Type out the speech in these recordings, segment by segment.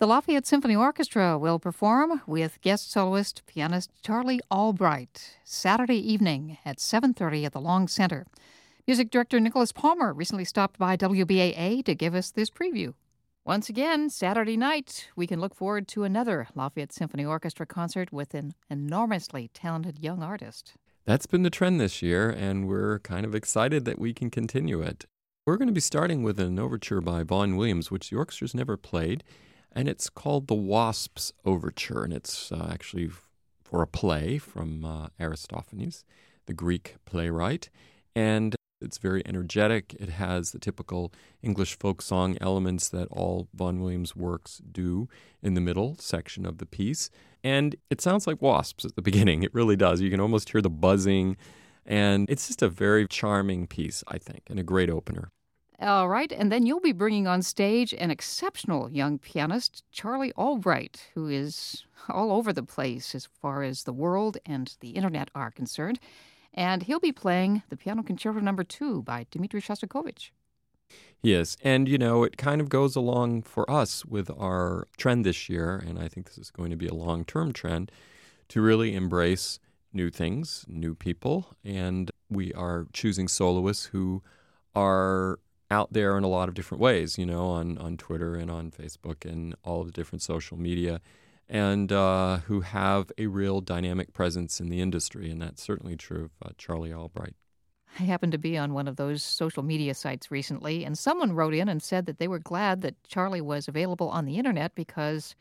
The Lafayette Symphony Orchestra will perform with guest soloist pianist Charlie Albright Saturday evening at 7:30 at the Long Center. Music director Nicholas Palmer recently stopped by WBAA to give us this preview. Once again, Saturday night, we can look forward to another Lafayette Symphony Orchestra concert with an enormously talented young artist. That's been the trend this year, and we're kind of excited that we can continue it. We're going to be starting with an overture by Vaughan Williams, which the orchestra's never played, and it's called the Wasps Overture, and it's actually for a play from Aristophanes, the Greek playwright, and it's very energetic. It has the typical English folk song elements that all Vaughan Williams works do in the middle section of the piece, and it sounds like wasps at the beginning. It really does. You can almost hear the buzzing, and it's just a very charming piece, I think, and a great opener. All right, and then you'll be bringing on stage an exceptional young pianist, Charlie Albright, who is all over the place as far as the world and the internet are concerned. And he'll be playing the Piano Concerto No. 2 by Dmitri Shostakovich. Yes, and it kind of goes along for us with our trend this year, and I think this is going to be a long-term trend, to really embrace new things, new people, and we are choosing soloists who are out there in a lot of different ways, on Twitter and on Facebook and all of the different social media, and who have a real dynamic presence in the industry, and that's certainly true of Charlie Albright. I happened to be on one of those social media sites recently, and someone wrote in and said that they were glad that Charlie was available on the internet because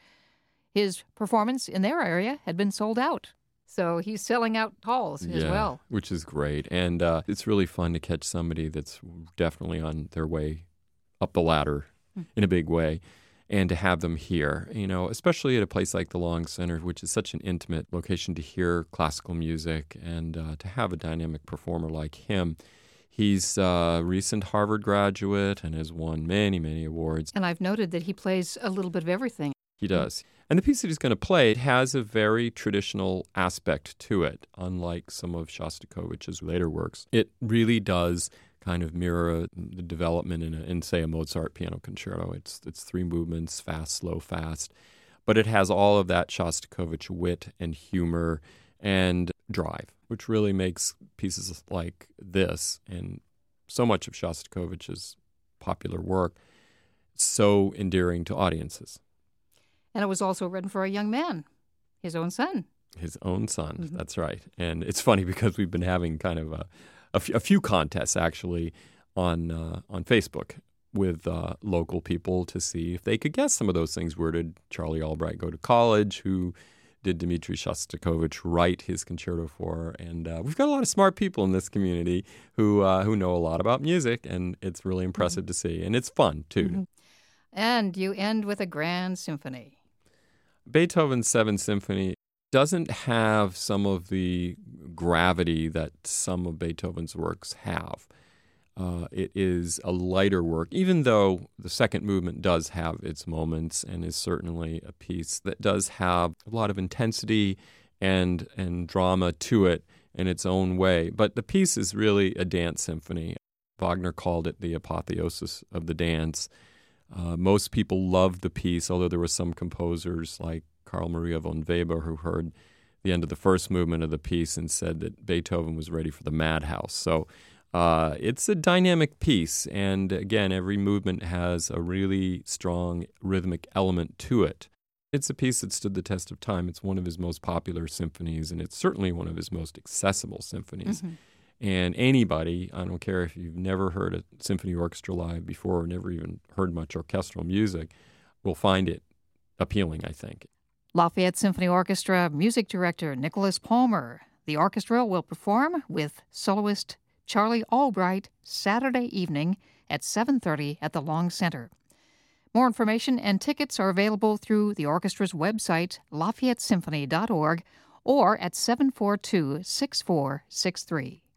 his performance in their area had been sold out. So he's selling out halls as well. Which is great. And it's really fun to catch somebody that's definitely on their way up the ladder in a big way, and to have them here, especially at a place like the Long Center, which is such an intimate location to hear classical music and to have a dynamic performer like him. He's a recent Harvard graduate and has won many, many awards. And I've noted that he plays a little bit of everything. He does. And the piece that he's going to play, it has a very traditional aspect to it, unlike some of Shostakovich's later works. It really does kind of mirror the development in say, a Mozart piano concerto. It's 3 movements, fast, slow, fast. But it has all of that Shostakovich wit and humor and drive, which really makes pieces like this and so much of Shostakovich's popular work so endearing to audiences. And it was also written for a young man, his own son. His own son, That's right. And it's funny because we've been having kind of a few contests, actually, on Facebook with local people to see if they could guess some of those things. Where did Charlie Albright go to college? Who did Dmitri Shostakovich write his concerto for? And we've got a lot of smart people in this community who know a lot about music, and it's really impressive to see. And it's fun, too. And you end with a grand symphony. Beethoven's Seventh Symphony doesn't have some of the gravity that some of Beethoven's works have. It is a lighter work, even though the second movement does have its moments and is certainly a piece that does have a lot of intensity and drama to it in its own way. But the piece is really a dance symphony. Wagner called it the apotheosis of the dance. Most people loved the piece, although there were some composers like Carl Maria von Weber who heard the end of the first movement of the piece and said that Beethoven was ready for the madhouse. So it's a dynamic piece, and again, every movement has a really strong rhythmic element to it. It's a piece that stood the test of time. It's one of his most popular symphonies, and it's certainly one of his most accessible symphonies. And anybody, I don't care if you've never heard a symphony orchestra live before or never even heard much orchestral music, will find it appealing, I think. Lafayette Symphony Orchestra music director Nicholas Palmer. The orchestra will perform with soloist Charlie Albright Saturday evening at 7:30 at the Long Center. More information and tickets are available through the orchestra's website, LafayetteSymphony.org, or at 742-6463.